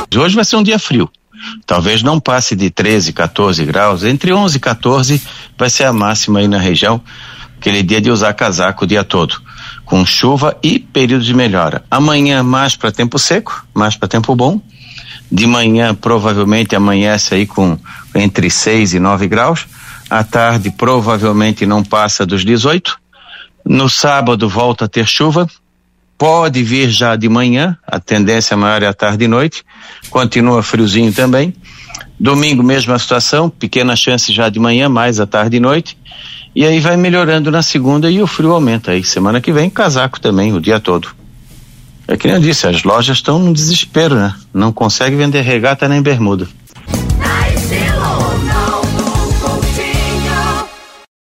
Hoje vai ser um dia frio. Talvez não passe de 13, 14 graus. Entre 11 e 14 vai ser a máxima aí na região. Aquele dia de usar casaco o dia todo. Com chuva e período de melhora. Amanhã mais para tempo seco, mais para tempo bom. De manhã provavelmente amanhece aí com entre 6 e 9 graus. À tarde provavelmente não passa dos 18. No sábado volta a ter chuva. Pode vir já de manhã, a tendência maior é à tarde e noite. Continua friozinho também. Domingo mesma situação, pequena chance já de manhã, mais à tarde e noite. E aí vai melhorando na segunda e o frio aumenta aí. Semana que vem casaco também o dia todo. É que nem eu disse, as lojas estão num desespero, né? Não consegue vender regata nem bermuda.